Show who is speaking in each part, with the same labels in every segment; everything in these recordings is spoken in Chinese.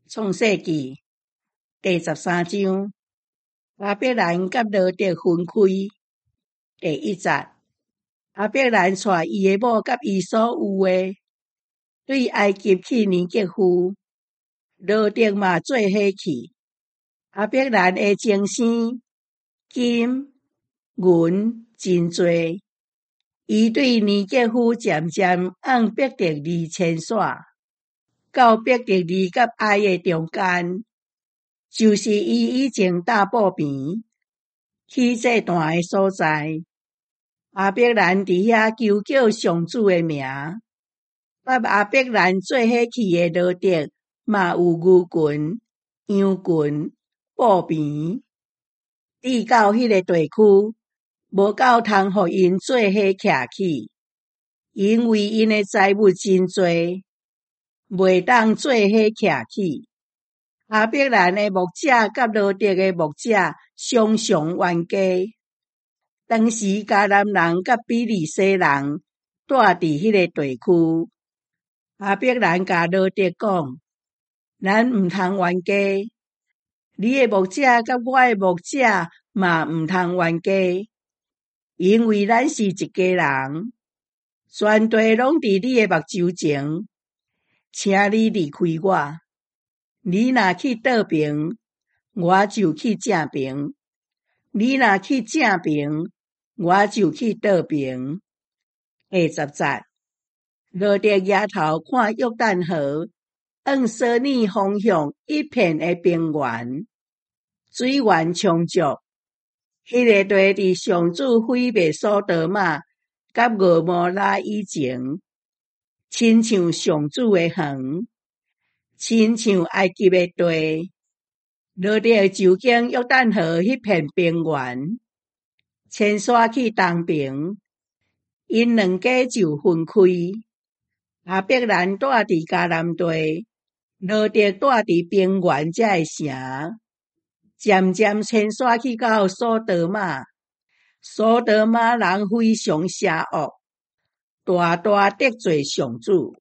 Speaker 1: 创世纪第13章，亚伯兰甲罗得分开。第1节，亚伯兰带伊的某甲伊所有的，对埃及去年结婚，罗得嘛做伙去。亚伯兰的精生金银真多，伊对年结婚渐渐按伯特利牵线，到伯特利甲爱的中间，就是伊以前大埔边起这段的所在。亚伯兰伫遐求叫上主的名，甲亚伯兰做伙去的罗得嘛有牛群、羊群、布边，抵到迄个地区，无够通互因做伙徛起，因为因的财物真多，袂当做伙徛起。亚伯兰的牧者甲罗得的牧者常常冤家。当时迦南人甲比利洗人住伫迄个地区，亚伯兰甲罗得讲：咱毋通冤家，你的牧者甲我的牧者嘛毋通冤家，因为咱是一家人，全地拢伫你的目睭前，请你离开我。你若去倒边，我就去正边；你若去正边，我就去倒边。第10节，罗得抬头看约旦河往索尼方向一片的平原，水源充足。迄个地伫上主毁灭所多玛甲蛾摩拉以前，亲像上主的园，亲像埃及的地。罗得就经约旦河迄片平原，牵线去东边，因两家就分开。亚伯兰住伫迦南地，罗得住伫平原遮的城，渐渐牵线去到所多玛。所多玛人非常邪恶，大大得罪上主。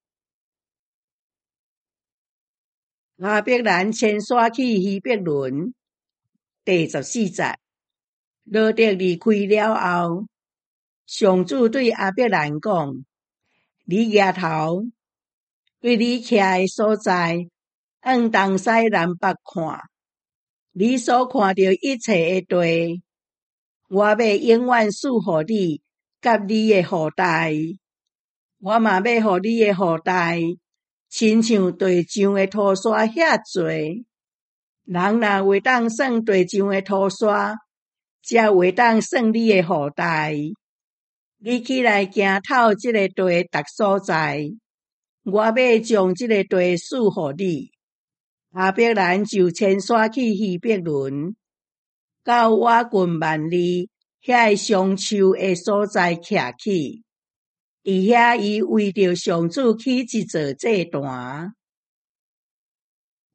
Speaker 1: 亚伯兰牵线去希伯伦。第14节，罗得离开了后，上主对亚伯兰讲：你抬头，对你徛的所在，往东西南北看，你所看到一切的地，我要永远赐予你甲你的后代。我嘛要予你的后代，亲像地上的土沙遐多。人若袂当算地上的土沙，才袂当算你的后代。你起来行透这个地逐所在，我要将这个地赐予你。亚伯兰就牵线去希伯伦，到瓦近万里遐个松树的所在徛起。伫遐伊为着上主起一座祭坛。